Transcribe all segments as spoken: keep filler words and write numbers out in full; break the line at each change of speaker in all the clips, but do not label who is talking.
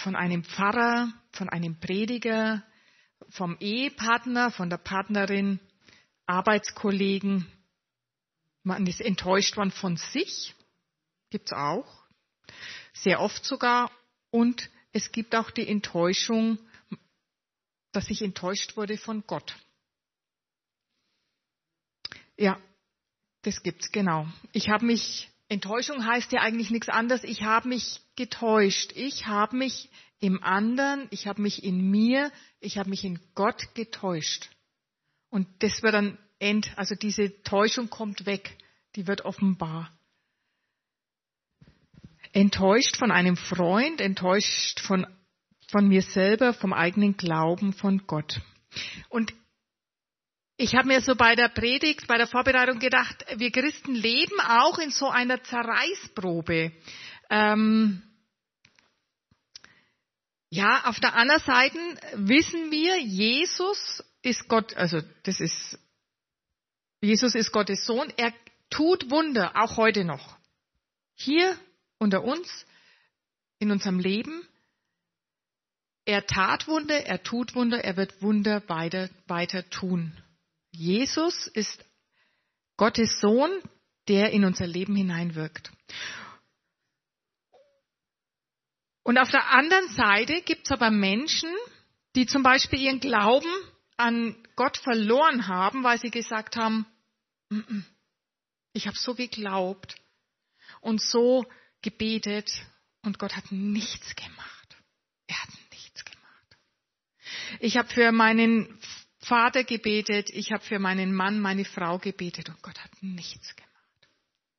von einem Pfarrer, von einem Prediger, vom Ehepartner, von der Partnerin, Arbeitskollegen. Man ist enttäuscht worden von sich, gibt's auch, sehr oft sogar. Und es gibt auch die Enttäuschung, dass ich enttäuscht wurde von Gott. Ja, das gibt's, genau. Ich habe mich, Enttäuschung heißt ja eigentlich nichts anderes, ich habe mich getäuscht. Ich habe mich im anderen, ich habe mich in mir, ich habe mich in Gott getäuscht. Und das wird dann end, also diese Täuschung kommt weg, die wird offenbar. Enttäuscht von einem Freund, enttäuscht von, von mir selber, vom eigenen Glauben, von Gott. Und ich habe mir so bei der Predigt, bei der Vorbereitung gedacht, wir Christen leben auch in so einer Zerreißprobe. Ähm, ja, auf der anderen Seite wissen wir, Jesus ist Gott, also das ist, Jesus ist Gottes Sohn. Er tut Wunder, auch heute noch. Hier unter uns, in unserem Leben. Er tat Wunder, er tut Wunder, er wird Wunder weiter, weiter tun. Jesus ist Gottes Sohn, der in unser Leben hineinwirkt. Und auf der anderen Seite gibt es aber Menschen, die zum Beispiel ihren Glauben an Gott verloren haben, weil sie gesagt haben, ich habe so geglaubt und so gebetet und Gott hat nichts gemacht. Er hat nichts gemacht. Ich habe für meinen Vater gebetet, ich habe für meinen Mann, meine Frau gebetet und Gott hat nichts gemacht.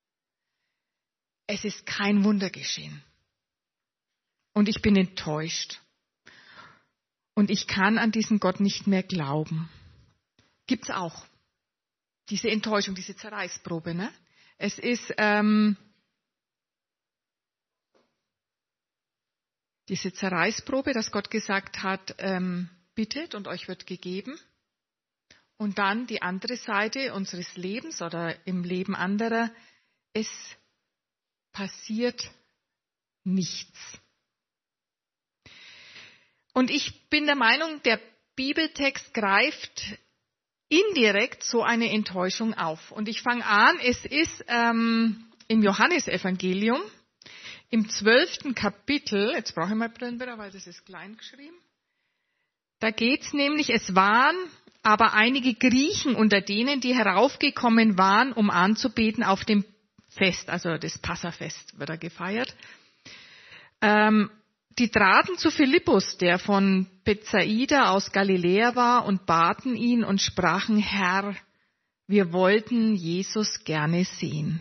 Es ist kein Wunder geschehen. Und ich bin enttäuscht. Und ich kann an diesen Gott nicht mehr glauben. Gibt's auch. Diese Enttäuschung, diese Zerreißprobe, ne? Es ist ähm, diese Zerreißprobe, dass Gott gesagt hat, ähm, bittet und euch wird gegeben. Und dann die andere Seite unseres Lebens oder im Leben anderer, es passiert nichts. Und ich bin der Meinung, der Bibeltext greift indirekt so eine Enttäuschung auf. Und ich fange an, es ist ähm, im Johannesevangelium, im zwölften Kapitel, jetzt brauche ich mal Brillenbilder, weil das ist klein geschrieben. Da geht es nämlich, es waren aber einige Griechen unter denen, die heraufgekommen waren, um anzubeten auf dem Fest, also das Passafest wird da gefeiert. Ähm, die traten zu Philippus, der von Bethsaida aus Galiläa war, und baten ihn und sprachen, Herr, wir wollten Jesus gerne sehen.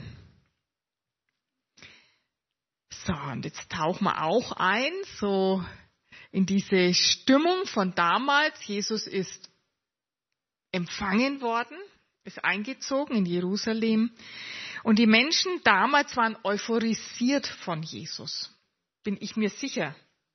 So, und jetzt tauchen wir auch ein, so in diese Stimmung von damals. Jesus ist empfangen worden, ist eingezogen in Jerusalem. Und die Menschen damals waren euphorisiert von Jesus, bin ich mir sicher.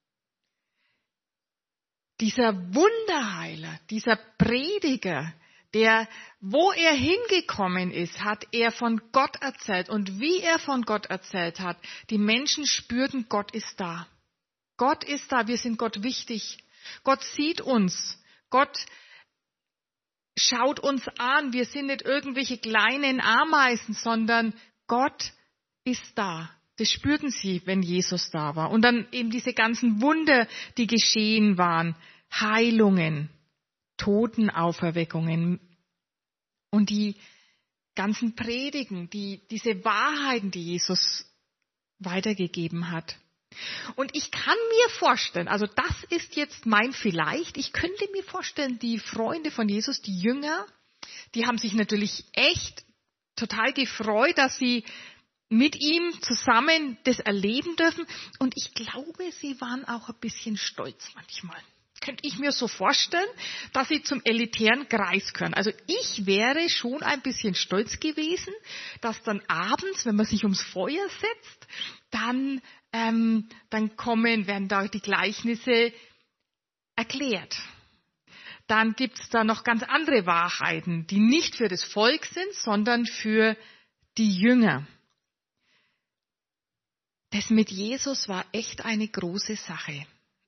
Dieser Wunderheiler, dieser Prediger, der, wo er hingekommen ist, hat er von Gott erzählt. Und wie er von Gott erzählt hat, die Menschen spürten, Gott ist da. Gott ist da, wir sind Gott wichtig. Gott sieht uns. Gott schaut uns an. Wir sind nicht irgendwelche kleinen Ameisen, sondern Gott ist da. Das spürten sie, wenn Jesus da war. Und dann eben diese ganzen Wunder, die geschehen waren. Heilungen, Totenauferweckungen und die ganzen Predigen, die, diese Wahrheiten, die Jesus weitergegeben hat. Und ich kann mir vorstellen, also das ist jetzt mein Vielleicht, ich könnte mir vorstellen, die Freunde von Jesus, die Jünger, die haben sich natürlich echt total gefreut, dass sie mit ihm zusammen das erleben dürfen. Und ich glaube, sie waren auch ein bisschen stolz manchmal. Könnte ich mir so vorstellen, dass sie zum elitären Kreis gehören. Also ich wäre schon ein bisschen stolz gewesen, dass dann abends, wenn man sich ums Feuer setzt, dann, ähm, dann kommen, werden da die Gleichnisse erklärt. Dann gibt es da noch ganz andere Wahrheiten, die nicht für das Volk sind, sondern für die Jünger. Das mit Jesus war echt eine große Sache.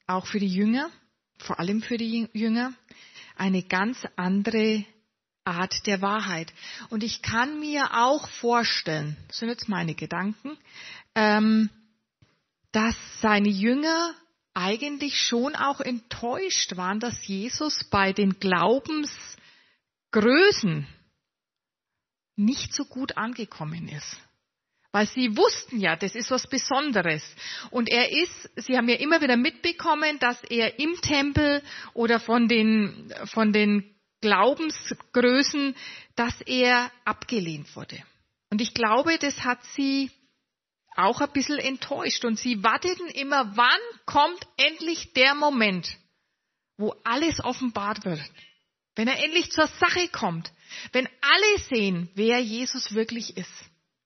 auch für die Jünger, vor allem für die Jünger, eine ganz andere Art der Wahrheit. Und ich kann mir auch vorstellen, das sind jetzt meine Gedanken, ähm, dass seine Jünger eigentlich schon auch enttäuscht waren, dass Jesus bei den Glaubensgrößen nicht so gut angekommen ist. Weil sie wussten ja, das ist was Besonderes. Und er ist, sie haben ja immer wieder mitbekommen, dass er im Tempel oder von den, von den Glaubensgrößen, dass er abgelehnt wurde. Und ich glaube, das hat sie auch ein bisschen enttäuscht. Und sie warteten immer, wann kommt endlich der Moment, wo alles offenbart wird. Wenn er endlich zur Sache kommt. Wenn alle sehen, wer Jesus wirklich ist.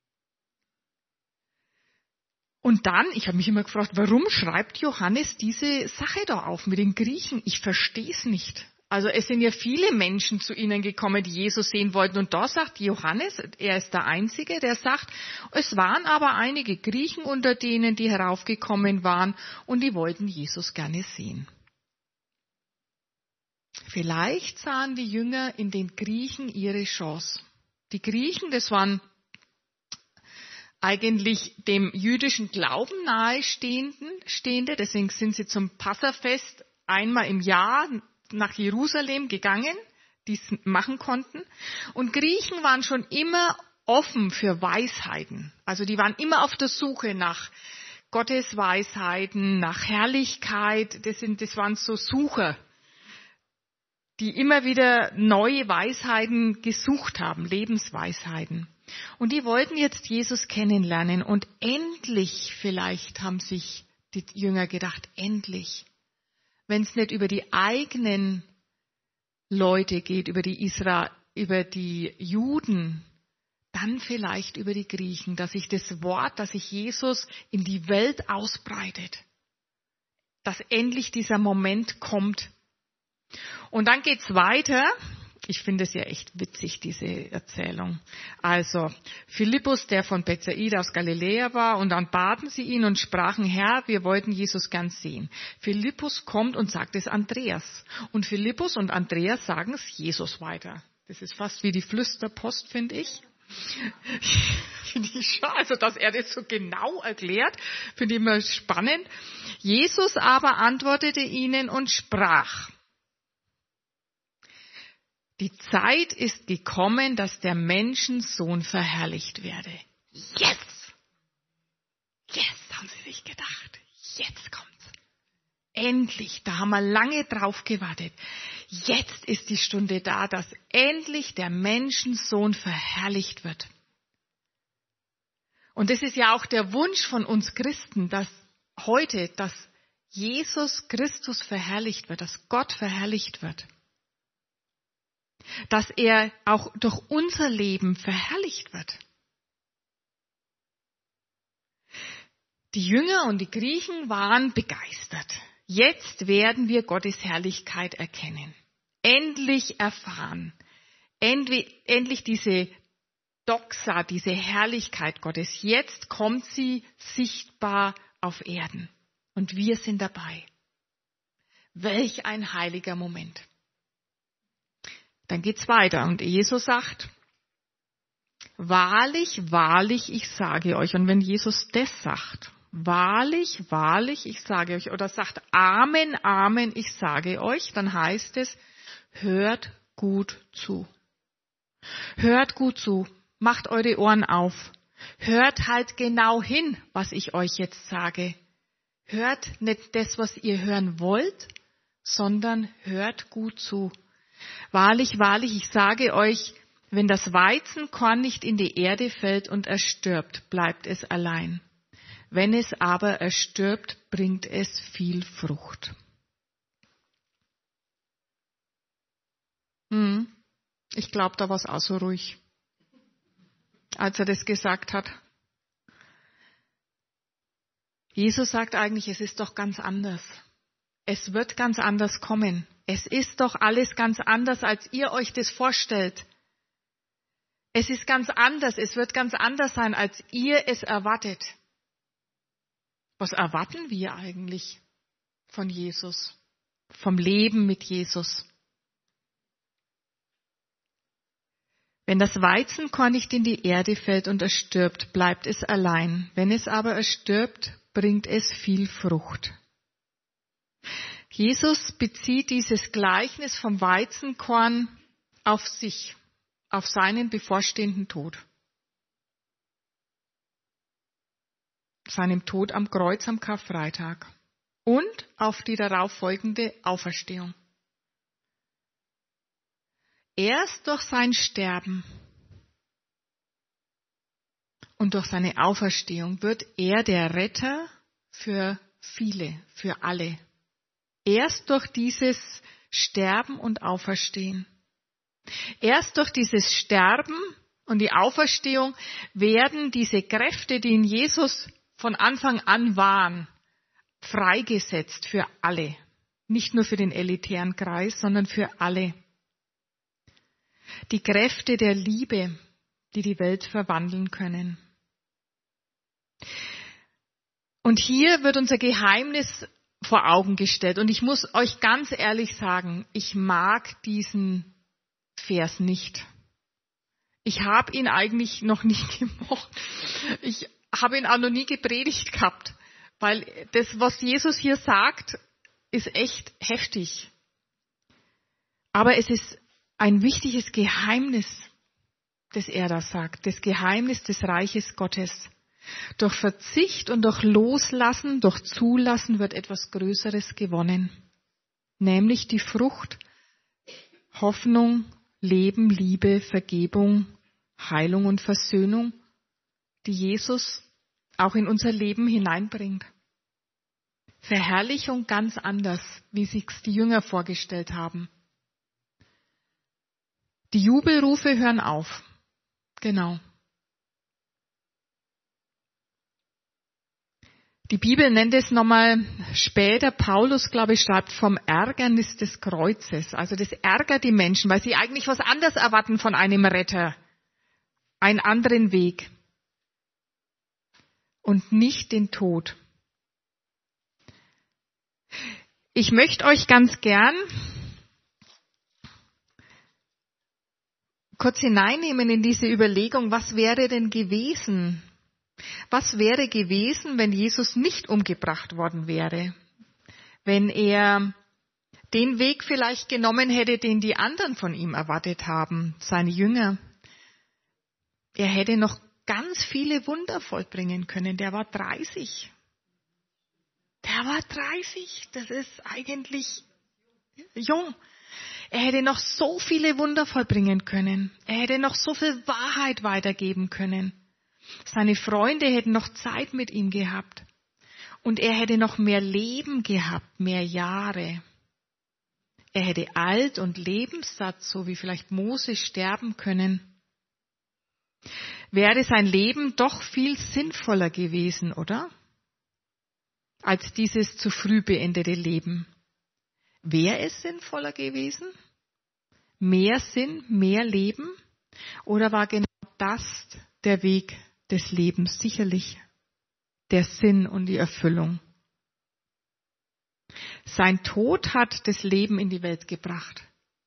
Und dann, ich habe mich immer gefragt, warum schreibt Johannes diese Sache da auf mit den Griechen? Ich verstehe es nicht. Also es sind ja viele Menschen zu ihnen gekommen, die Jesus sehen wollten. Und da sagt Johannes, er ist der Einzige, der sagt, es waren aber einige Griechen unter denen, die heraufgekommen waren und die wollten Jesus gerne sehen. Vielleicht sahen die Jünger in den Griechen ihre Chance. Die Griechen, das waren eigentlich dem jüdischen Glauben nahestehende, deswegen sind sie zum Passafest einmal im Jahr nach Jerusalem gegangen, die es machen konnten. Und Griechen waren schon immer offen für Weisheiten. Also die waren immer auf der Suche nach Gottes Weisheiten, nach Herrlichkeit. Das, sind, das waren so Sucher, die immer wieder neue Weisheiten gesucht haben, Lebensweisheiten. Und die wollten jetzt Jesus kennenlernen. Und endlich, vielleicht haben sich die Jünger gedacht, endlich. Wenn es nicht über die eigenen Leute geht, über die Israel, über die Juden, dann vielleicht über die Griechen, dass sich das Wort, dass sich Jesus in die Welt ausbreitet. Dass endlich dieser Moment kommt. Und dann geht's weiter. Ich finde es ja echt witzig, diese Erzählung. Also, Philippus, der von Bethsaida aus Galiläa war, und dann baten sie ihn und sprachen, Herr, wir wollten Jesus gern sehen. Philippus kommt und sagt es Andreas. Und Philippus und Andreas sagen es Jesus weiter. Das ist fast wie die Flüsterpost, finde ich. Finde ich schon, also dass er das so genau erklärt, finde ich immer spannend. Jesus aber antwortete ihnen und sprach, die Zeit ist gekommen, dass der Menschensohn verherrlicht werde. Yes! Yes, haben sie sich gedacht. Jetzt kommt's. Endlich, da haben wir lange drauf gewartet. Jetzt ist die Stunde da, dass endlich der Menschensohn verherrlicht wird. Und das ist ja auch der Wunsch von uns Christen, dass heute, dass Jesus Christus verherrlicht wird, dass Gott verherrlicht wird. Dass er auch durch unser Leben verherrlicht wird. Die Jünger und die Griechen waren begeistert. Jetzt werden wir Gottes Herrlichkeit erkennen. Endlich erfahren. Endlich, endlich diese Doxa, diese Herrlichkeit Gottes. Jetzt kommt sie sichtbar auf Erden. Und wir sind dabei. Welch ein heiliger Moment. Dann geht's weiter und Jesus sagt, wahrlich, wahrlich, ich sage euch. Und wenn Jesus das sagt, wahrlich, wahrlich, ich sage euch, oder sagt Amen, Amen, ich sage euch, dann heißt es, hört gut zu. Hört gut zu, macht eure Ohren auf. Hört halt genau hin, was ich euch jetzt sage. Hört nicht das, was ihr hören wollt, sondern hört gut zu. Wahrlich, wahrlich, ich sage euch, wenn das Weizenkorn nicht in die Erde fällt und erstirbt, bleibt es allein. Wenn es aber erstirbt, bringt es viel Frucht. Hm, ich glaube, da war es auch so ruhig, als er das gesagt hat. Jesus sagt eigentlich, es ist doch ganz anders. Es wird ganz anders kommen. Es ist doch alles ganz anders, als ihr euch das vorstellt. Es ist ganz anders. Es wird ganz anders sein, als ihr es erwartet. Was erwarten wir eigentlich? von Jesus, vom Leben mit Jesus. Wenn das Weizenkorn nicht in die Erde fällt und erstirbt, bleibt es allein. Wenn es aber erstirbt, bringt es viel Frucht. Jesus bezieht dieses Gleichnis vom Weizenkorn auf sich, auf seinen bevorstehenden Tod. Seinem Tod am Kreuz am Karfreitag und auf die darauf folgende Auferstehung. Erst durch sein Sterben und durch seine Auferstehung wird er der Retter für viele, für alle. Erst durch dieses Sterben und Auferstehen. Erst durch dieses Sterben und die Auferstehung werden diese Kräfte, die in Jesus von Anfang an waren, freigesetzt für alle. Nicht nur für den elitären Kreis, sondern für alle. Die Kräfte der Liebe, die die Welt verwandeln können. Und hier wird unser Geheimnis vor Augen gestellt. Und ich muss euch ganz ehrlich sagen, ich mag diesen Vers nicht. Ich habe ihn eigentlich noch nie gemocht. Ich habe ihn auch noch nie gepredigt gehabt. Weil das, was Jesus hier sagt, ist echt heftig. Aber es ist ein wichtiges Geheimnis, das er da sagt. Das Geheimnis des Reiches Gottes. Durch Verzicht und durch Loslassen, durch Zulassen wird etwas Größeres gewonnen. Nämlich die Frucht, Hoffnung, Leben, Liebe, Vergebung, Heilung und Versöhnung, die Jesus auch in unser Leben hineinbringt. Verherrlichung ganz anders, wie sich's die Jünger vorgestellt haben. Die Jubelrufe hören auf. Genau. Die Bibel nennt es nochmal später, Paulus, glaube ich, schreibt vom Ärgernis des Kreuzes. Also das ärgert die Menschen, weil sie eigentlich was anderes erwarten von einem Retter. Einen anderen Weg. Und nicht den Tod. Ich möchte euch ganz gern kurz hineinnehmen in diese Überlegung, was wäre denn gewesen? Was wäre gewesen, wenn Jesus nicht umgebracht worden wäre? Wenn er den Weg vielleicht genommen hätte, den die anderen von ihm erwartet haben, seine Jünger. Er hätte noch ganz viele Wunder vollbringen können. Der war dreißig. Der war dreißig. Das ist eigentlich jung. Er hätte noch so viele Wunder vollbringen können. Er hätte noch so viel Wahrheit weitergeben können. Seine Freunde hätten noch Zeit mit ihm gehabt. Und er hätte noch mehr Leben gehabt, mehr Jahre. Er hätte alt und lebenssatt, so wie vielleicht Mose, sterben können. Wäre sein Leben doch viel sinnvoller gewesen, oder? Als dieses zu früh beendete Leben. Wäre es sinnvoller gewesen? Mehr Sinn, mehr Leben? Oder war genau das der Weg des Lebens? Sicherlich der Sinn und die Erfüllung. Sein Tod hat das Leben in die Welt gebracht.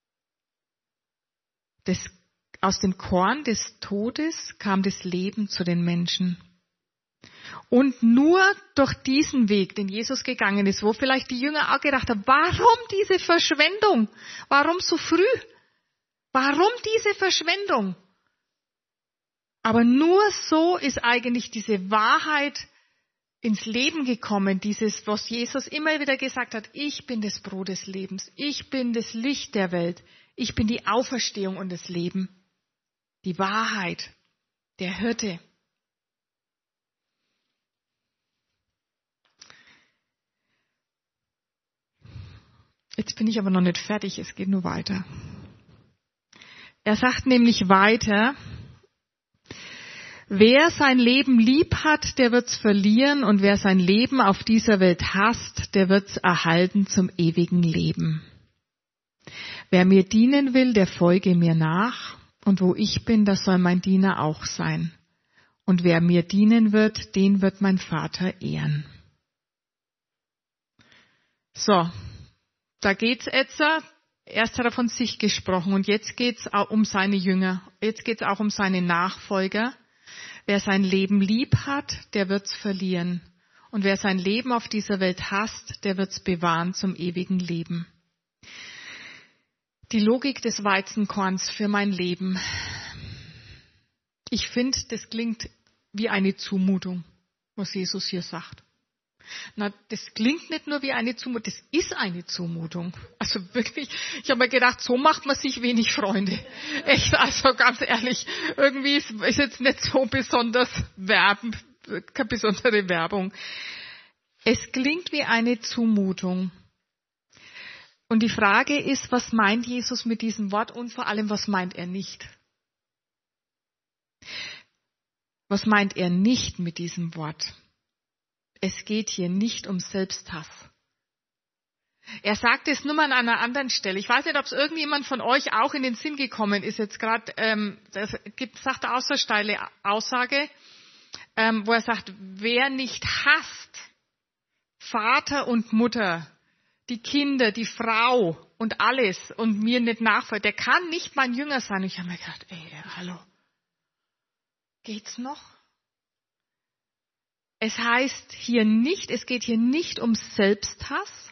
Das, aus dem Korn des Todes kam das Leben zu den Menschen. Und nur durch diesen Weg, den Jesus gegangen ist, wo vielleicht die Jünger auch gedacht haben, warum diese Verschwendung? Warum so früh? Warum diese Verschwendung? Aber nur so ist eigentlich diese Wahrheit ins Leben gekommen, dieses, was Jesus immer wieder gesagt hat, ich bin das Brot des Lebens, ich bin das Licht der Welt, ich bin die Auferstehung und das Leben, die Wahrheit, der Hirte. Jetzt bin ich aber noch nicht fertig, es geht nur weiter. Er sagt nämlich weiter, wer sein Leben lieb hat, der wird's verlieren, und wer sein Leben auf dieser Welt hasst, der wird's erhalten zum ewigen Leben. Wer mir dienen will, der folge mir nach, und wo ich bin, da soll mein Diener auch sein. Und wer mir dienen wird, den wird mein Vater ehren. So, da geht's jetzt. Erst hat er von sich gesprochen und jetzt geht's auch um seine Jünger. Jetzt geht's auch um seine Nachfolger. Wer sein Leben lieb hat, der wird's verlieren. Und wer sein Leben auf dieser Welt hasst, der wird's bewahren zum ewigen Leben. Die Logik des Weizenkorns für mein Leben. Ich finde, das klingt wie eine Zumutung, was Jesus hier sagt. Na, das klingt nicht nur wie eine Zumutung, das ist eine Zumutung. Also wirklich, ich habe mir gedacht, so macht man sich wenig Freunde. Echt, also ganz ehrlich, irgendwie ist, ist jetzt nicht so besonders Werben, keine besondere Werbung. Es klingt wie eine Zumutung. Und die Frage ist, was meint Jesus mit diesem Wort und vor allem, was meint er nicht? Was meint er nicht mit diesem Wort? Es geht hier nicht um Selbsthass. Er sagt es nur mal an einer anderen Stelle. Ich weiß nicht, ob es irgendjemand von euch auch in den Sinn gekommen ist. Jetzt gerade, ähm, das gibt, sagt er auch so eine steile Aussage, ähm, wo er sagt, wer nicht hasst, Vater und Mutter, die Kinder, die Frau und alles und mir nicht nachfolgt, der kann nicht mein Jünger sein. Und ich habe mir gedacht, ey, hallo, geht's noch? Es heißt hier nicht, es geht hier nicht um Selbsthass,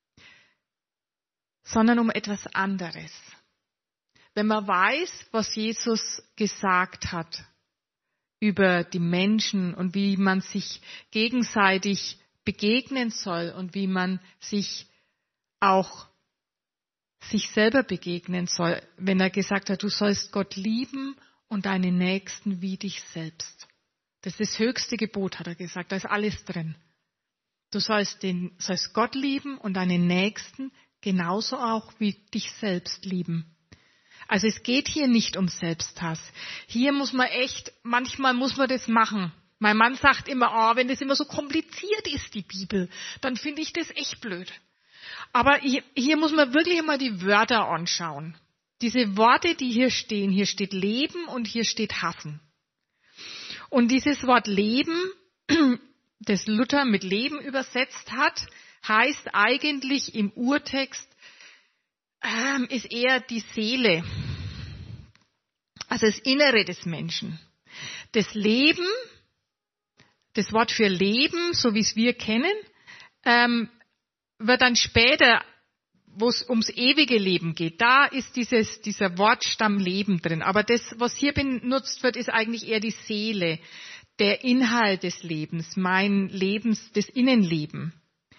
sondern um etwas anderes. Wenn man weiß, was Jesus gesagt hat über die Menschen und wie man sich gegenseitig begegnen soll und wie man sich auch sich selber begegnen soll, wenn er gesagt hat, du sollst Gott lieben und deinen Nächsten wie dich selbst. Das ist das höchste Gebot, hat er gesagt. Da ist alles drin. Du sollst, den, sollst Gott lieben und deinen Nächsten genauso auch wie dich selbst lieben. Also es geht hier nicht um Selbsthass. Hier muss man echt, manchmal muss man das machen. Mein Mann sagt immer, oh, wenn das immer so kompliziert ist, die Bibel, dann finde ich das echt blöd. Aber hier, hier muss man wirklich immer die Wörter anschauen. Diese Worte, die hier stehen, hier steht Leben und hier steht Hassen. Und dieses Wort Leben, das Luther mit Leben übersetzt hat, heißt eigentlich im Urtext, ähm, ist eher die Seele, also das Innere des Menschen. Das Leben, das Wort für Leben, so wie es wir kennen, ähm, wird dann später, wo es ums ewige Leben geht, da ist dieses, dieser Wortstamm Leben drin. Aber das, was hier benutzt wird, ist eigentlich eher die Seele, der Inhalt des Lebens, mein Lebens, das Innenleben.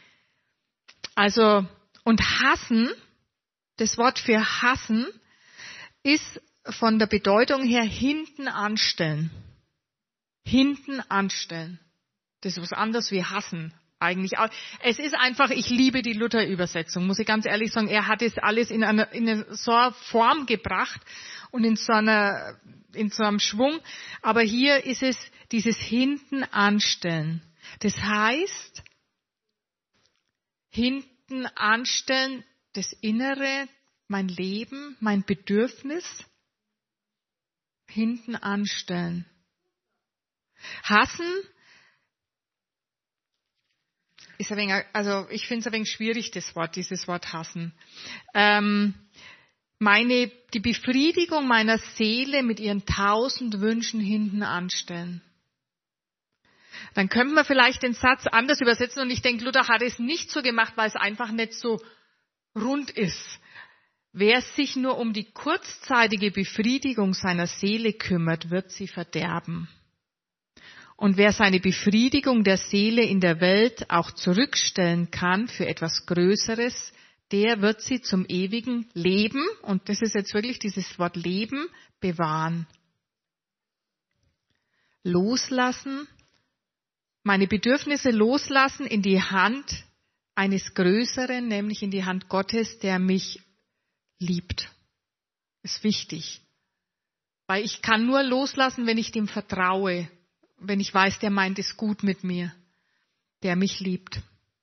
Also, und hassen, das Wort für hassen, ist von der Bedeutung her hinten anstellen. Hinten anstellen. Das ist was anderes wie hassen. Eigentlich auch. Es ist einfach, ich liebe die Luther-Übersetzung, muss ich ganz ehrlich sagen. Er hat es alles in einer, in eine, so einer Form gebracht und in so einer, in so einem Schwung. Aber hier ist es dieses hinten anstellen. Das heißt, hinten anstellen, das Innere, mein Leben, mein Bedürfnis, hinten anstellen. Hassen ist ein wenig, also ich finde es ein wenig schwierig, das Wort, dieses Wort hassen. Ähm, meine, die Befriedigung meiner Seele mit ihren tausend Wünschen hinten anstellen. Dann könnte man vielleicht den Satz anders übersetzen und ich denke, Luther hat es nicht so gemacht, weil es einfach nicht so rund ist. Wer sich nur um die kurzzeitige Befriedigung seiner Seele kümmert, wird sie verderben. Und wer seine Befriedigung der Seele in der Welt auch zurückstellen kann für etwas Größeres, der wird sie zum ewigen Leben, und das ist jetzt wirklich dieses Wort Leben, bewahren. Loslassen, meine Bedürfnisse loslassen in die Hand eines Größeren, nämlich in die Hand Gottes, der mich liebt. Ist wichtig. Weil ich kann nur loslassen, wenn ich dem vertraue. Wenn ich weiß, der meint es gut mit mir, der mich liebt.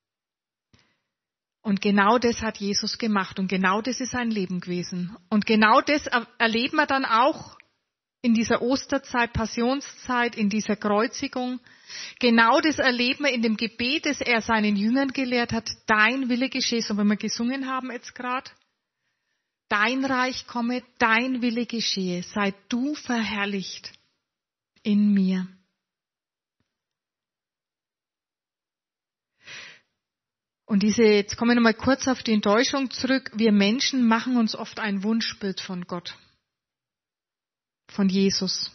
Und genau das hat Jesus gemacht und genau das ist sein Leben gewesen. Und genau das erleben wir dann auch in dieser Osterzeit, Passionszeit, in dieser Kreuzigung. Genau das erleben wir in dem Gebet, das er seinen Jüngern gelehrt hat. Dein Wille geschehe, so wie wir gesungen haben jetzt gerade. Dein Reich komme, dein Wille geschehe. Sei du verherrlicht in mir. Und diese, jetzt kommen wir nochmal kurz auf die Enttäuschung zurück. Wir Menschen machen uns oft ein Wunschbild von Gott, von Jesus.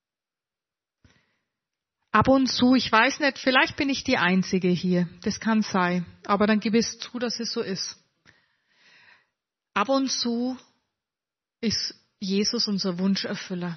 Ab und zu, ich weiß nicht, vielleicht bin ich die Einzige hier, das kann sein, aber dann gebe es zu, dass es so ist. Ab und zu ist Jesus unser Wunscherfüller.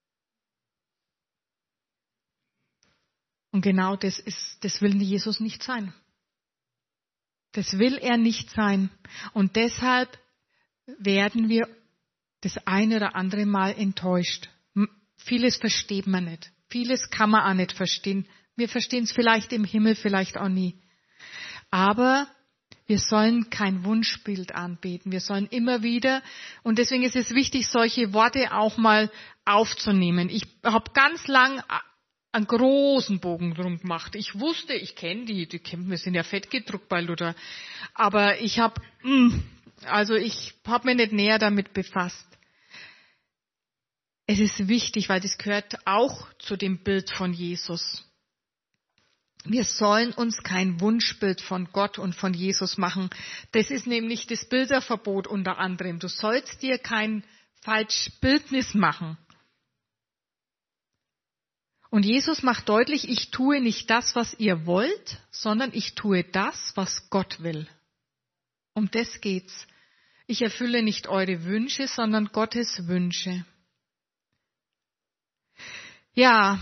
Und genau das ist, das will Jesus nicht sein. Das will er nicht sein. Und deshalb werden wir das eine oder andere Mal enttäuscht. Vieles versteht man nicht. Vieles kann man auch nicht verstehen. Wir verstehen es vielleicht im Himmel, vielleicht auch nie. Aber wir sollen kein Wunschbild anbeten. Wir sollen immer wieder, und deswegen ist es wichtig, solche Worte auch mal aufzunehmen. Ich habe ganz lang einen großen Bogen drum gemacht. Ich wusste, ich kenne die, die kennen wir, sind ja fett gedruckt bei Luther. Aber ich habe, also ich habe mich nicht näher damit befasst. Es ist wichtig, weil das gehört auch zu dem Bild von Jesus. Wir sollen uns kein Wunschbild von Gott und von Jesus machen. Das ist nämlich das Bilderverbot unter anderem. Du sollst dir kein Falschbildnis machen. Und Jesus macht deutlich, ich tue nicht das, was ihr wollt, sondern ich tue das, was Gott will. Um das geht's. Ich erfülle nicht eure Wünsche, sondern Gottes Wünsche. Ja,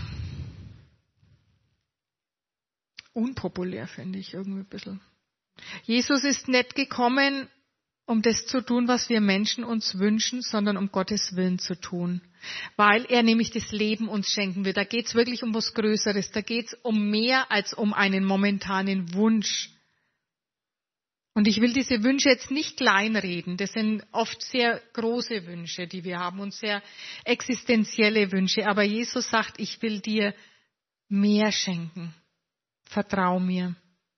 unpopulär finde ich irgendwie ein bisschen. Jesus ist nicht gekommen, um das zu tun, was wir Menschen uns wünschen, sondern um Gottes Willen zu tun. Weil er nämlich das Leben uns schenken will. Da geht es wirklich um was Größeres. Da geht es um mehr als um einen momentanen Wunsch. Und ich will diese Wünsche jetzt nicht kleinreden. Das sind oft sehr große Wünsche, die wir haben und sehr existenzielle Wünsche. Aber Jesus sagt, ich will dir mehr schenken. Vertrau mir.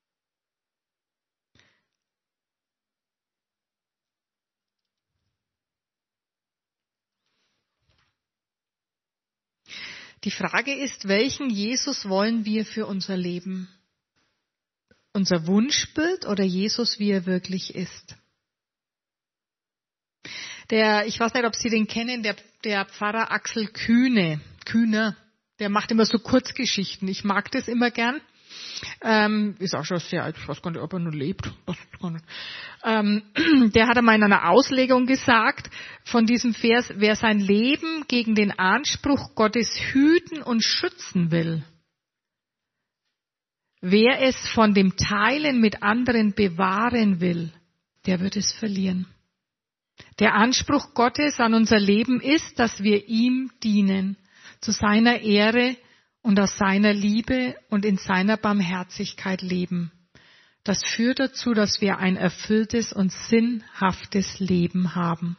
Die Frage ist, welchen Jesus wollen wir für unser Leben? Unser Wunschbild oder Jesus, wie er wirklich ist? Der, ich weiß nicht, ob Sie den kennen, der, der Pfarrer Axel Kühne, Kühner, der macht immer so Kurzgeschichten. Ich mag das immer gern. Ähm, ist auch schon sehr alt, ich weiß gar nicht, ob er nur lebt. Ähm, der hat einmal in einer Auslegung gesagt, von diesem Vers, wer sein Leben gegen den Anspruch Gottes hüten und schützen will, wer es von dem Teilen mit anderen bewahren will, der wird es verlieren. Der Anspruch Gottes an unser Leben ist, dass wir ihm dienen, zu seiner Ehre und aus seiner Liebe und in seiner Barmherzigkeit leben. Das führt dazu, dass wir ein erfülltes und sinnhaftes Leben haben.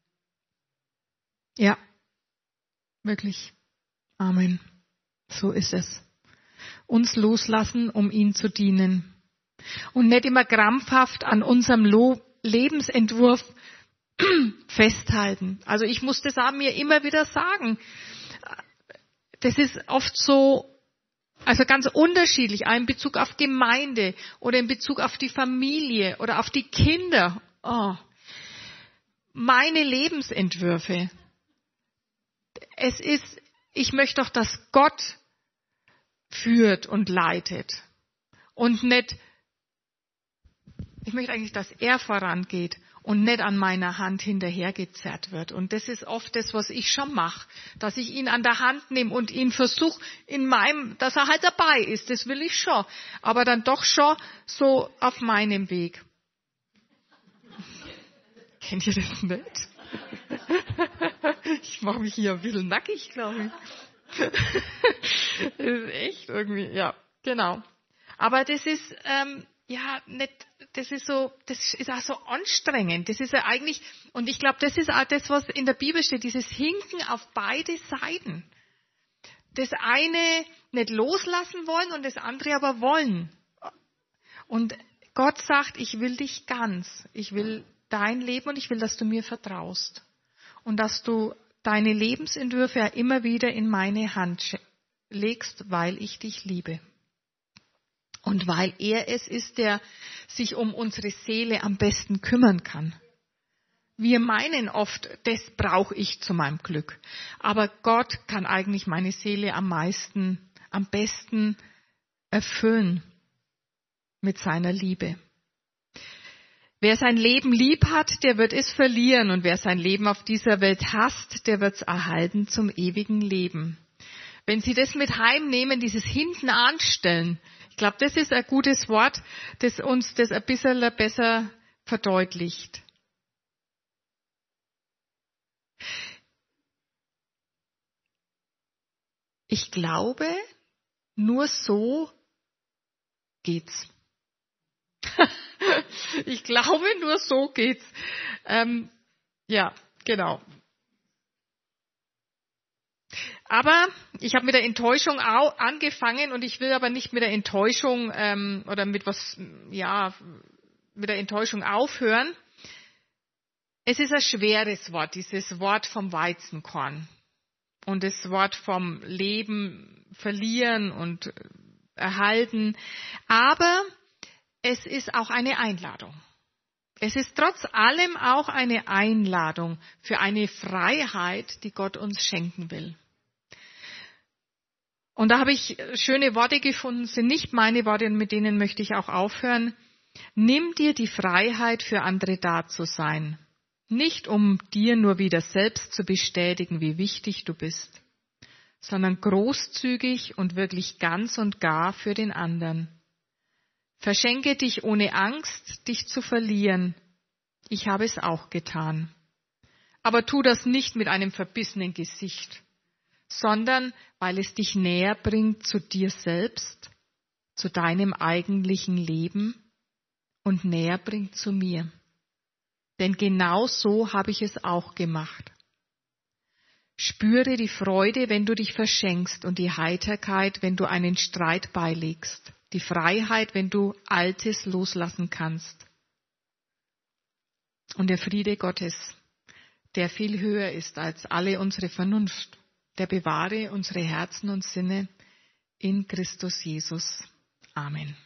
Ja, wirklich. Amen. So ist es. Uns loslassen, um ihm zu dienen. Und nicht immer krampfhaft an unserem Lo- Lebensentwurf festhalten. Also ich muss das auch mir immer wieder sagen. Das ist oft so, also ganz unterschiedlich, auch in Bezug auf Gemeinde oder in Bezug auf die Familie oder auf die Kinder. Oh. Meine Lebensentwürfe. Es ist, ich möchte doch, dass Gott führt und leitet und nicht, ich möchte eigentlich, dass er vorangeht und nicht an meiner Hand hinterhergezerrt wird. Und das ist oft das, was ich schon mache, dass ich ihn an der Hand nehme und ihn versuche, in meinem, dass er halt dabei ist, das will ich schon, aber dann doch schon so auf meinem Weg. Kennt ihr das nicht? Ich mache mich hier ein bisschen nackig, glaube ich. Das ist echt irgendwie, ja, genau. Aber das ist, ähm, ja, nicht, das ist so, das ist auch so anstrengend. Das ist ja eigentlich, und ich glaube, das ist auch das, was in der Bibel steht, dieses Hinken auf beide Seiten. Das eine nicht loslassen wollen und das andere aber wollen. Und Gott sagt, ich will dich ganz. Ich will dein Leben und ich will, dass du mir vertraust. Und dass du deine Lebensentwürfe ja immer wieder in meine Hand legst, weil ich dich liebe. Und weil er es ist, der sich um unsere Seele am besten kümmern kann. Wir meinen oft, das brauche ich zu meinem Glück. Aber Gott kann eigentlich meine Seele am meisten, am besten erfüllen mit seiner Liebe. Wer sein Leben lieb hat, der wird es verlieren. Und wer sein Leben auf dieser Welt hasst, der wird es erhalten zum ewigen Leben. Wenn Sie das mit heimnehmen, dieses hinten anstellen, ich glaube, das ist ein gutes Wort, das uns das ein bisschen besser verdeutlicht. Ich glaube, nur so geht's. Ich glaube, nur so geht's. Ähm, ja, genau. Aber ich habe mit der Enttäuschung auch angefangen und ich will aber nicht mit der Enttäuschung ähm, oder mit was, ja, mit der Enttäuschung aufhören. Es ist ein schweres Wort, dieses Wort vom Weizenkorn und das Wort vom Leben verlieren und erhalten. Aber es ist auch eine Einladung. Es ist trotz allem auch eine Einladung für eine Freiheit, die Gott uns schenken will. Und da habe ich schöne Worte gefunden, sind nicht meine Worte und mit denen möchte ich auch aufhören. Nimm dir die Freiheit, für andere da zu sein. Nicht um dir nur wieder selbst zu bestätigen, wie wichtig du bist, sondern großzügig und wirklich ganz und gar für den anderen. Verschenke dich ohne Angst, dich zu verlieren. Ich habe es auch getan. Aber tu das nicht mit einem verbissenen Gesicht, sondern weil es dich näher bringt zu dir selbst, zu deinem eigentlichen Leben und näher bringt zu mir. Denn genau so habe ich es auch gemacht. Spüre die Freude, wenn du dich verschenkst und die Heiterkeit, wenn du einen Streit beilegst, die Freiheit, wenn du Altes loslassen kannst. Und der Friede Gottes, der viel höher ist als alle unsere Vernunft, der bewahre unsere Herzen und Sinne in Christus Jesus. Amen.